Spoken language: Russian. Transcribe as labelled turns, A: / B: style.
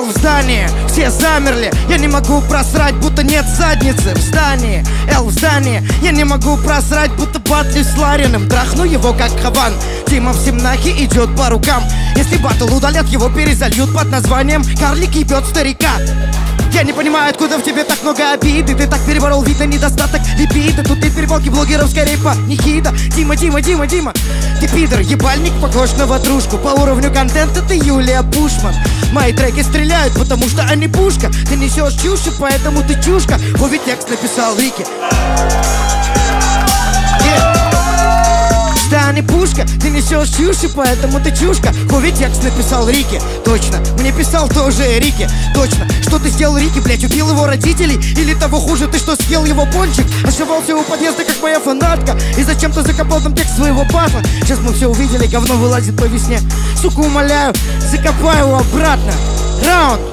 A: Л в здании, все замерли. Я не могу просрать, будто нет задницы в здании. Л в здании, я не могу просрать, будто батлюсь с Лариным. Трахну его как Хаван. Тима в Симнахе идет по рукам. Если батл удалят, его перезальют под названием «Карлик ебет старика». Я не понимаю, откуда в тебе так много обиды. Ты так переборол, видно, недостаток липида. Тут ты перепалки блогеров скорее по нихида. Дима, ты пидор, ебальник, похож на ватрушку. По уровню контента ты Юлия Пушман. Мои треки стреляют, потому что они пушка. Ты несешь чушь, поэтому ты чушка. Вове текст написал Рики. Да, не пушка, ты несешь чушь, поэтому ты чушка. Вове текст написал Рики. Точно, мне писал тоже Рики. Точно, что ты сделал Рики, блять, убил его родителей? Или того хуже, ты что, съел его пончик? Ошивался у подъезда, как моя фанатка. И зачем-то закопал там текст своего батла. Сейчас мы все увидели, говно вылазит по весне. Сука, умоляю, закопай его обратно. Раунд.